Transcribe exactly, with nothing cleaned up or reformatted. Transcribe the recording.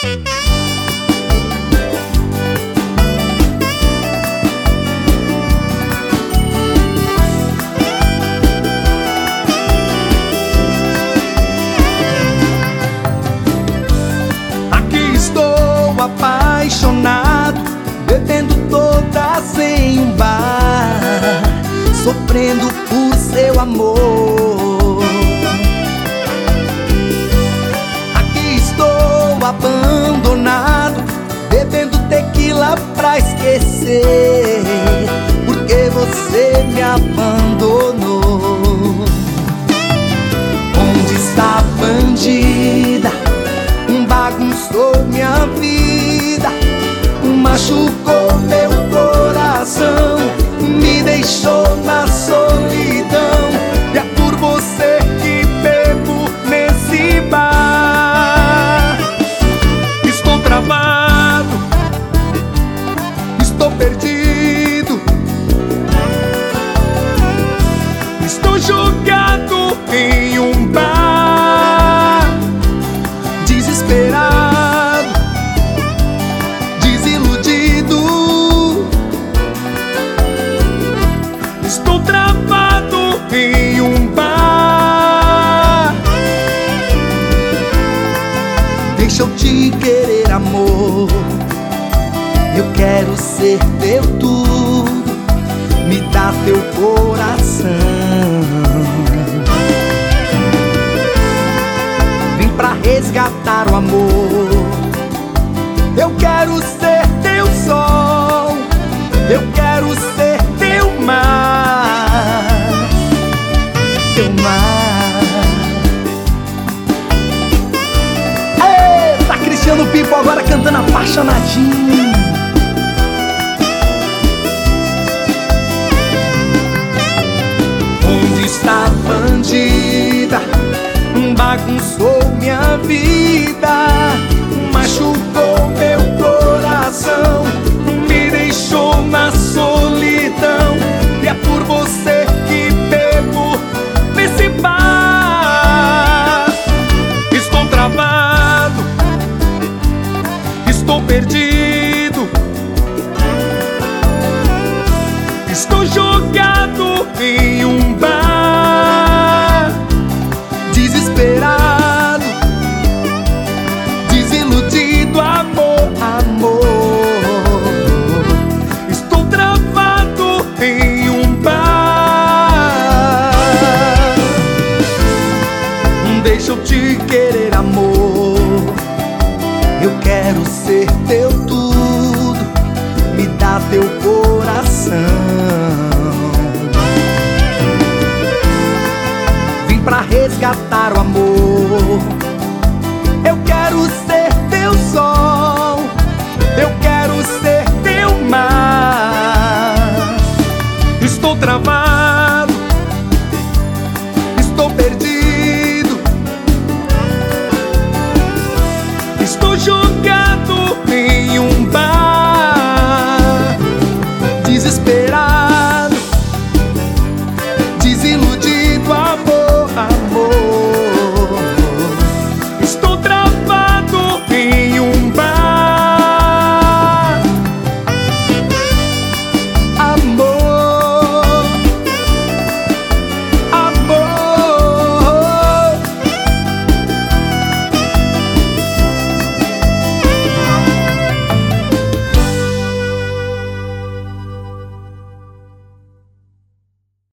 Apaixonado, bebendo todas em um bar, sofrendo por seu amor. Aqui estou abandonado, bebendo tequila pra esquecer, porque você me abandonou. Onde está a bandida? Bagunçou minha vida, machucou meu coração, me deixou na solidão. E é por você que bebo nesse bar. Estou travado, estou perdido, estou jogado em um bar, desesperado, desiludido. Estou travado em um bar. Deixa eu te querer, amor. Eu quero ser teu tudo. Me dá teu coração. Pra resgatar o amor. Eu quero ser teu sol, eu quero ser teu mar, teu mar. Eita, Cristiano Pipo agora cantando apaixonadinho. Onde está a bandida? Bagunçou minha vida, machucou meu coração, me deixou na solidão. E é por você que bebo nesse bar. Estou travado, estou perdido, estou jogado em um bar, desesperado, desiludido, amor, amor. Estou travado em um bar. Deixa eu te querer, amor. Eu quero ser teu tudo. Me dá teu coração. Pra resgatar o amor. Eu quero ser teu sol, eu quero ser teu mar. Estou travado, estou perdido, estou jogado